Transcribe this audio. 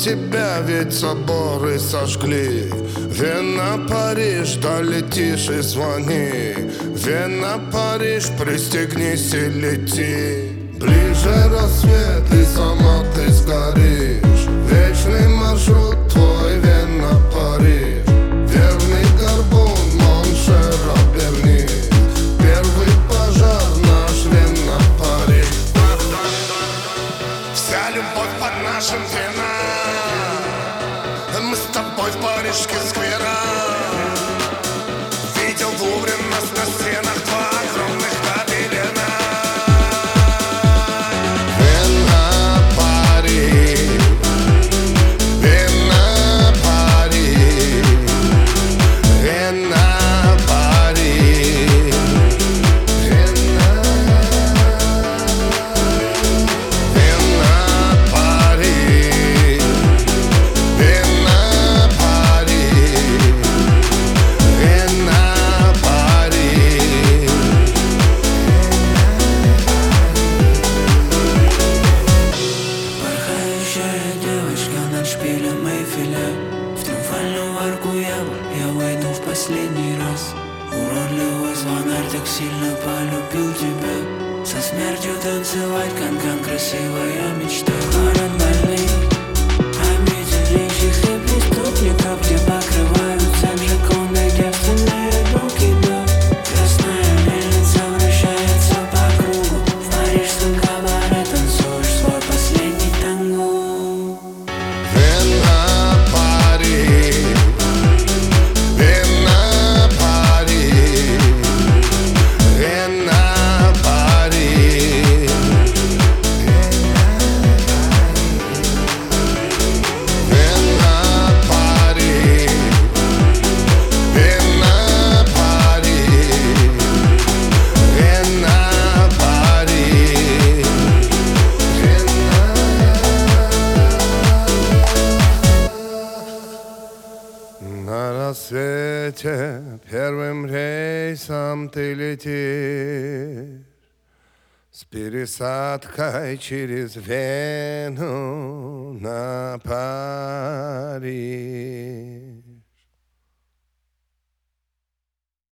тебя ведь соборы сожгли. Вена, Париж, долетишь и звони. Вена, Париж, пристегнись и лети. Ближе рассвет, и сама ты сгоришь. Вечный маршрут твой, Вена, Париж. Верный горбун, Моншера, Берлин. Первый пожар наш, Вена, Париж. Вся любовь под нашим венам. Мы с тобой в парижских скверах. Видел в Лувре нас на стенах два огромных гобелена. Вена, Париж, Вена, Париж, Вена, Париж, Вена, Вена, Париж, Вена, Париж, Вена, Париж. Порхающая девочка над шпилем Эйфеля. В триумфальную арку я войду в последний раз. Уродливый звонарь так сильно полюбил тебя. Со смертью танцевать, канкан, красивая мечта. Город больных, обителяющих и преступников, где покрываются джаконды, девственные руки, да. Красная мельница вращается по кругу. В парижском кабаре танцуешь свой последний танго. Вена, Париж, Вена, Париж, Вена, Париж, Вена, Париж, Вена, Париж, Вена, Париж, На рассвете первым рейсом ты летишь с пересадкой через Вену на Париж.